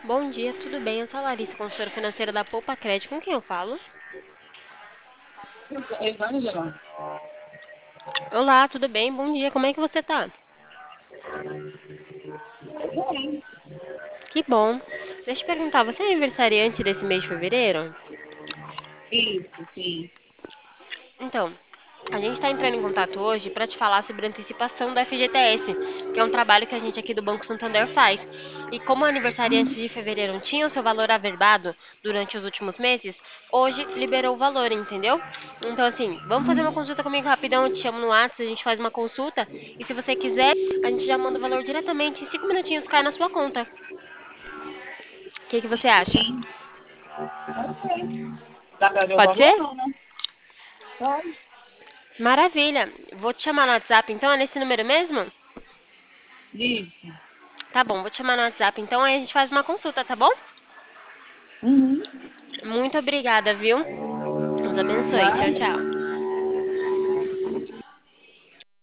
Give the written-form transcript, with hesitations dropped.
Bom dia, tudo bem? Eu sou a Larissa, consultora financeira da Poupa Crédito. Com quem eu falo? Evangelho. Olá, tudo bem? Bom dia, como é que você tá? Sim. Que bom. Deixa eu te perguntar, você é aniversariante desse mês de fevereiro? Isso, sim. Então, a gente está entrando em contato hoje para te falar sobre a antecipação do FGTS, que é um trabalho que a gente aqui do Banco Santander faz. E como aniversariantes de fevereiro não tinham seu valor averbado durante os últimos meses, hoje liberou o valor, entendeu? Então, assim, vamos fazer uma consulta comigo rapidão, eu te chamo no WhatsApp, a gente faz uma consulta, e se você quiser, a gente já manda o valor diretamente, em 5 minutinhos cai na sua conta. O que você acha? Sim. Ok. Dá pra ver o Pode valor, ser? não, né? Pode. Maravilha. Vou te chamar no WhatsApp, então, é nesse número mesmo? Isso. Tá bom, vou te chamar no WhatsApp, então aí a gente faz uma consulta, tá bom? Uhum. Muito obrigada, viu? Deus abençoe. Tchau, Nada. tchau.